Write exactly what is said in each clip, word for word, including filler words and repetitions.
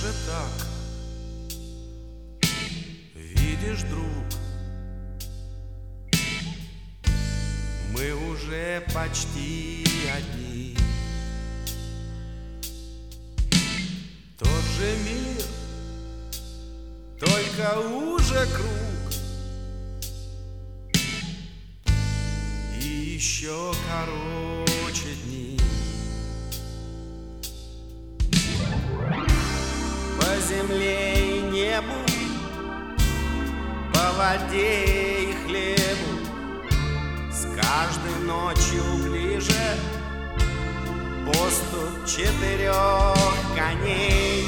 же так? Видишь, друг, мы уже почти одни. Тот же мир, только уже круг, и еще короче дни. По земле и небу, по воде и хлебу, с каждой ночью ближе поступ четырех коней.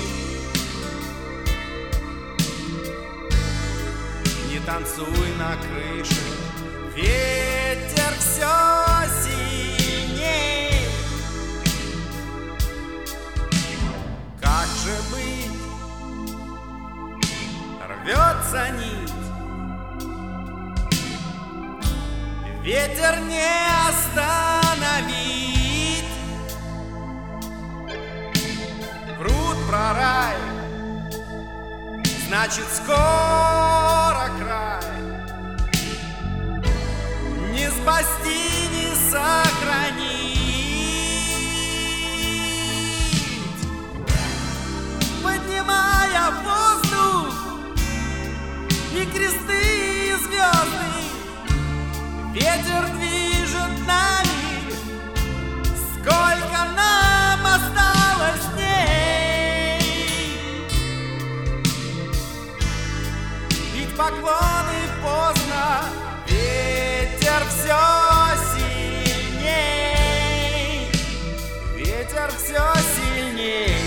Не танцуй на крыше, ветер все сильней. Как же быть? Рвется нить, ветер не остановить. Пруд про рай, значит скоро край. Не спасти, не сохранить. Поднимая в воздух и кресты, и звезды, ветер движет нами. Сколько нам осталось дней? Бить поклоны поздно, ветер все сильней. Ветер все сильней.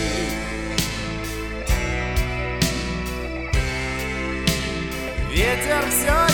Ветер все